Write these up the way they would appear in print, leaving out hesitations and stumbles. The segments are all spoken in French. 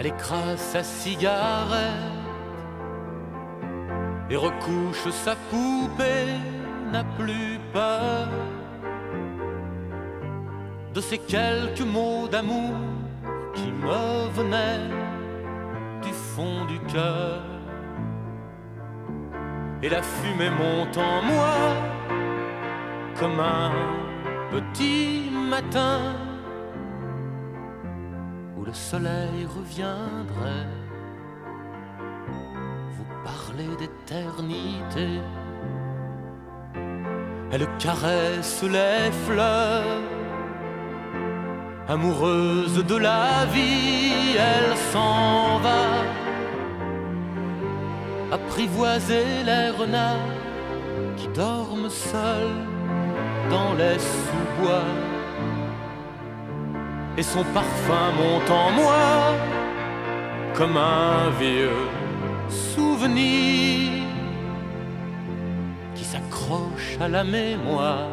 Elle écrase sa cigarette et recouche sa poupée, n'a plus peur de ces quelques mots d'amour qui me venaient du fond du cœur. Et la fumée monte en moi comme un petit matin où le soleil reviendrait vous parler d'éternité. Elle caresse les fleurs, amoureuse de la vie, elle s'en va apprivoiser les renards qui dorment seuls dans les sous-bois. Et son parfum monte en moi comme un vieux souvenir qui s'accroche à la mémoire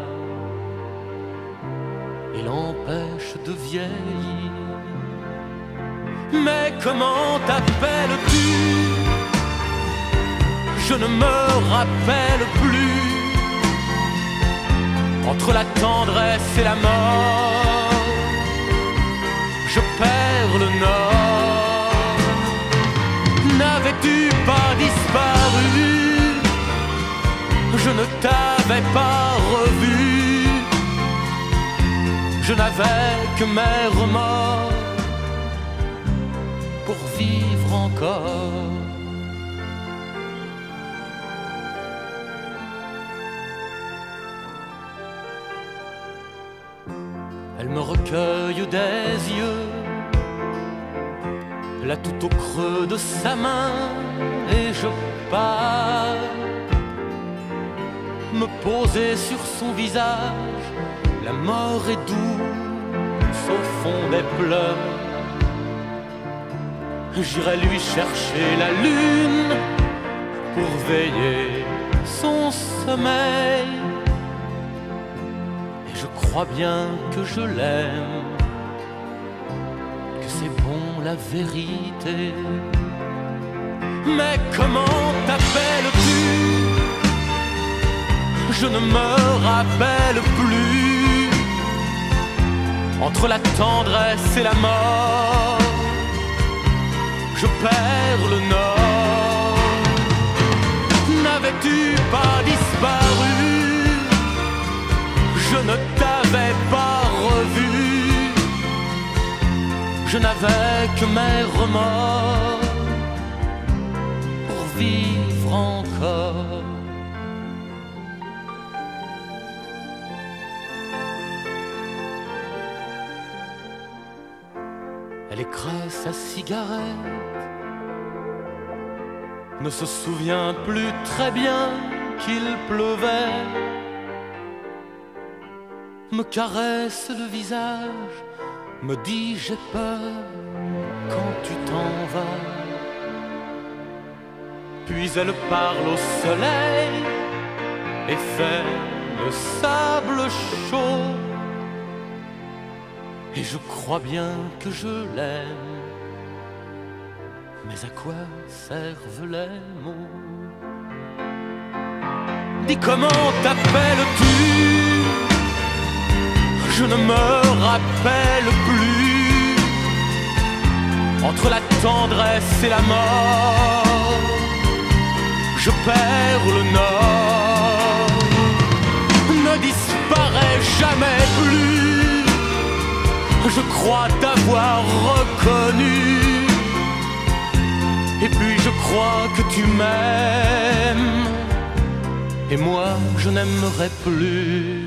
et l'empêche de vieillir. Mais comment t'appelles-tu? Je ne me rappelle plus. Entre la tendresse et la mort, je perds le nord. N'avais-tu pas disparu? Je ne t'avais pas revu. Je n'avais que mes remords pour vivre encore. Elle me recueille des yeux, là tout au creux de sa main, et je pars me poser sur son visage. La mort est douce au fond des pleurs. J'irai lui chercher la lune pour veiller son sommeil. Et je crois bien que je l'aime, que c'est bon la vérité. Mais comment t'appelles-tu? Je ne me rappelle plus. Entre la tendresse et la mort, je perds le nord. N'avais-tu pas disparu? Je ne t'avais pas revu. Je n'avais que mes remords pour vivre encore. Elle écrase sa cigarette, ne se souvient plus très bien qu'il pleuvait, me caresse le visage, me dit j'ai peur quand tu t'en vas. Puis elle parle au soleil et fait le sable chaud. Et je crois bien que je l'aime, mais à quoi servent les mots? Dis comment t'appelles-tu? Je ne me rappelle plus. Entre la tendresse et la mort, je perds le nord. Ne disparais jamais plus. Je crois t'avoir reconnu. Et puis je crois que tu m'aimes. Et moi je n'aimerai plus.